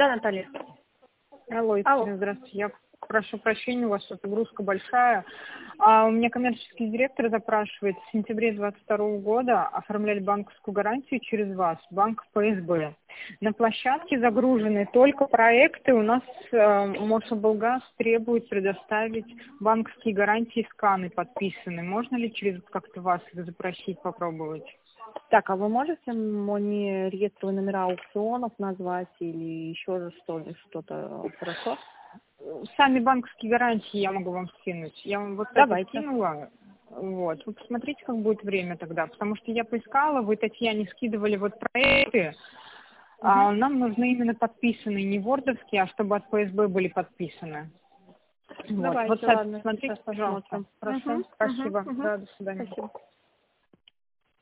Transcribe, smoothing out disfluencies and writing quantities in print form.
Да, Наталья. Алло, Алло. Екатерина, здравствуйте. Я прошу прощения, у вас тут нагрузка большая. У меня коммерческий директор запрашивает в сентябре 2022 года оформляли банковскую гарантию через вас, банк ФСБ. На площадке загружены только проекты. У нас Мособлгаз требует предоставить банковские гарантии, сканы подписаны. Можно ли через как-то вас это запросить, попробовать? Так, а вы можете мне реестровые номера аукционов назвать или еще что-то? Хорошо? Сами банковские гарантии я могу вам скинуть. Я вам вот это скинула. Вот. Вы посмотрите, как будет время тогда. Потому что я поискала, вы Татьяне скидывали вот проекты. А нам нужны именно подписанные, не вордовские, а чтобы от ФСБ были подписаны. Давайте, Вот ладно, смотрите, сейчас пожалуйста. посмотрим. Хорошо, спасибо. Да, до свидания. Спасибо.